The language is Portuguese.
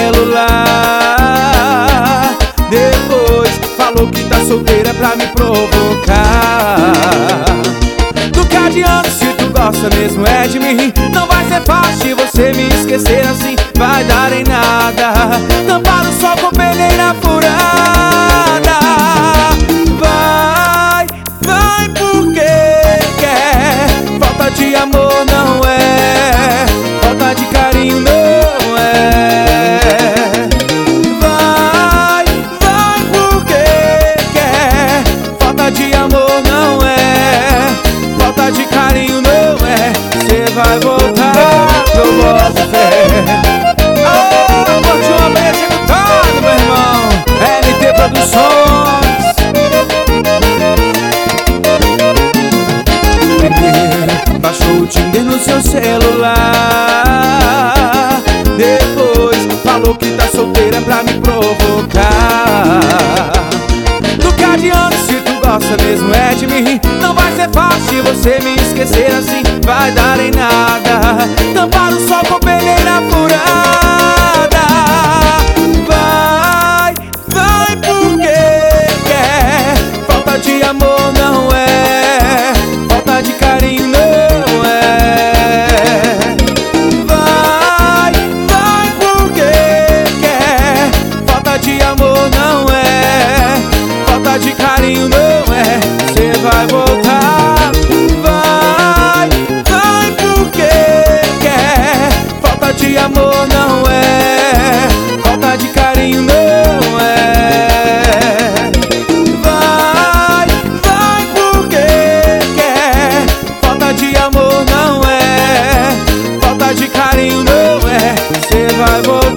celular. Depois falou que tá solteira pra me provocar. Do que adianta se tu gosta mesmo é de mim? Não vai ser fácil você me esquecer assim, vai dar em nada. Tampar o sol com peneira furada. Vai, vai porque quer. Falta de amor não é, falta de carinho não é. Vai, vai porque quer. Falta de amor não é, falta de carinho não é. Cê vai voltar, eu boto fé. Curtiu uma bem executado, meu irmão. LT Produções. Baixou o Tinder no seu celular. Depois falou que tá solteira pra me provocar. Do que adianta se tu gosta mesmo é de mim? Não vai ser fácil você me esquecer assim, vai dar em nada. Tampar o sol com peneira furada. Vai, vai porque quer. Falta de amor não é, falta de carinho não é. Vai, vai porque quer. Falta de amor não é, falta de carinho não é. Cê vai voltar. Vai, vai porque quer. Falta de amor não é, falta de carinho não é. Vai, vai porque quer. Falta de amor não é, falta de carinho não é. Cê vai voltar.